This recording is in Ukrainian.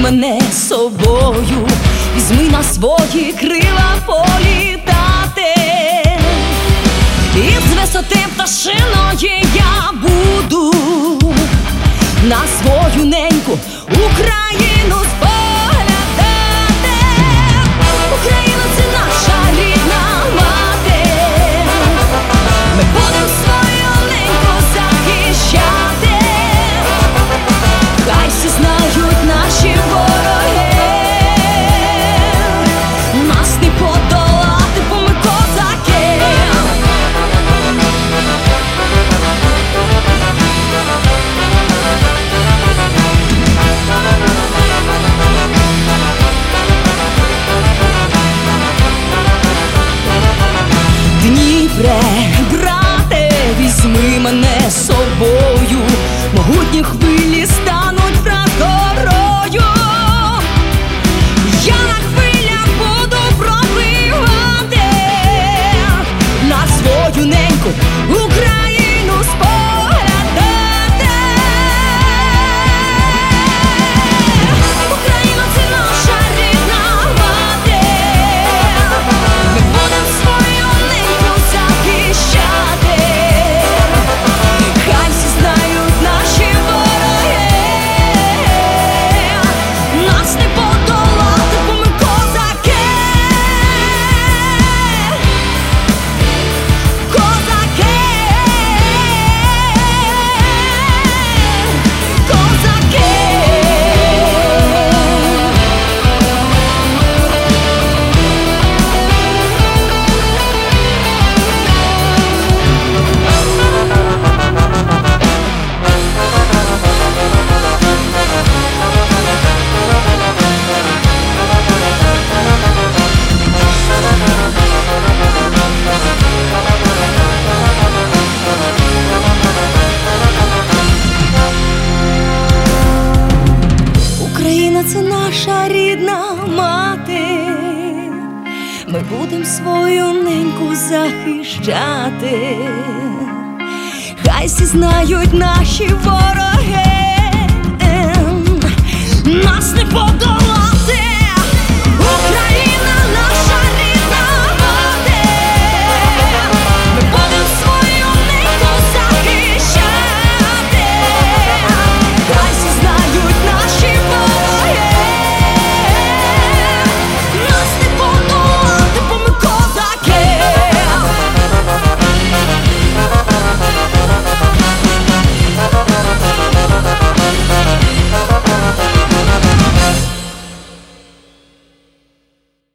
мене з собою, візьми на свої крила політати, і з висоти пташиної я буду на свою неньку Україну споглядати. Україна – це наша рідна мати, ми будем свою неньку захищати. Хай всі знають наші вороги, нас не подолати, бо ми козаки. Дніпре, брате, візьми мене з собою, могутні хвилі стануть прапорою. Я на хвилях буду пропливати на свою неньку Україну споглядати. Україна – це наша рідна мати, ми будем свою неньку захищати. Хай всі знають наші вороги, нас не подолати, бо ми козаки. Козаки, козаки. Україна – це наша рідна мати, ми будем свою неньку захищати. Хай всі знають наші вороги, нас не